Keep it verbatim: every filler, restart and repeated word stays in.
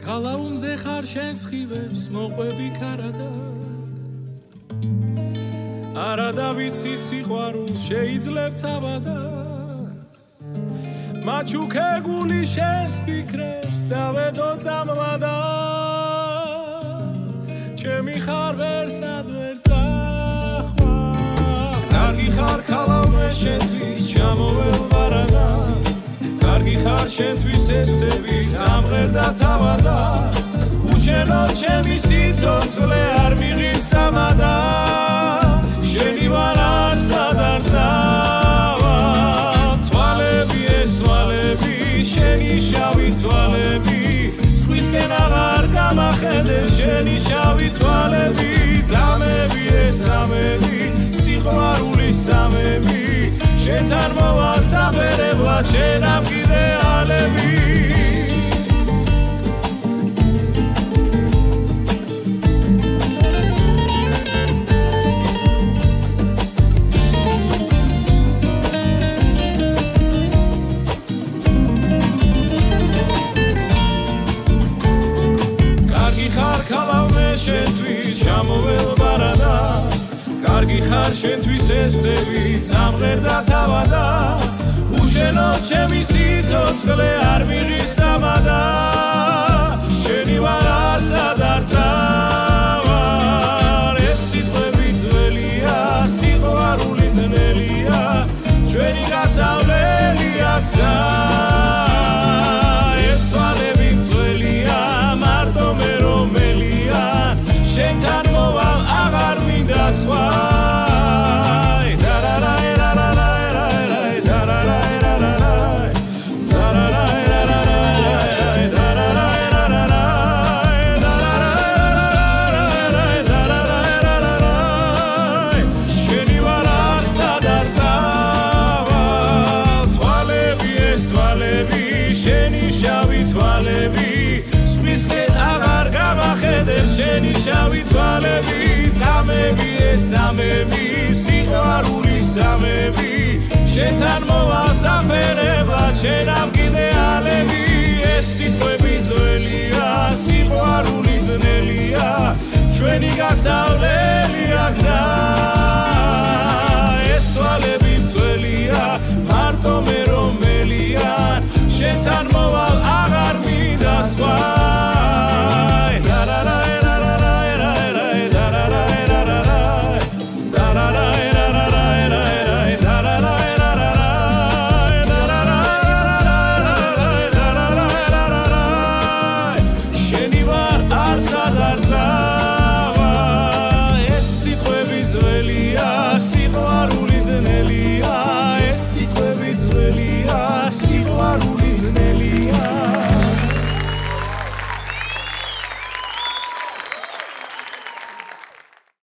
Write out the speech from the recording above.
ხალაუმზე ხარ შენს ხივებს მოყვები ქარადა არა დავიცი სიყვარულს შეიძლება თავადა მაჩუქე გული შენს ფიქრებს დავედო წამლადა ჩემი ხარ ვერსად ვერ წახვა კარგი ხარ ხალაუმე შენთვის ჩამოვალ ვარადა კარგი ხარ შენთვის ესტები სამღერდა თავადა უშენო ჩემი სიცოცხლე არ მიღირს სამადა შენი ვარ არსად არ წავა თვალები ეს თვალები შენი შავი თვალები სხვისკენ აღარ გამახედებს შენი შავი თვალები ძამები ეს ძამები სიყვარულის სამები შენთან მოვასაბერებლად შენ ამგიდე ალები კარგი ხარ ხალაუმე შენთვის ჩამოვალ ვარადა კარგი ხარ შენთვის ესტები სამღერდა თავადა უშენო ჩემი სიცოცხლე არ მიღირს სამადა შენი ვარ არსად არ წავარ ეს სიტყვები ძველია სიყვარული ძნელია ჩვენი გასავლელია გზა ეს თვალები ძველია მარტო მე რომელია შენთან მოვალ აღარ მინდა სხვა შენი შავი თვალები ძამები ეს ძამები სიყვარულის ძამები შენთან მოვასაბერებლად შენ ამგიდე ალები ეს სიტყვები ძველია სიყვარული ძნელია ჩვენი გასავლელია გზა ეს თვალები ძველია მარტო მე რომელია შენთან მოვალ აღარ მინდა სხვა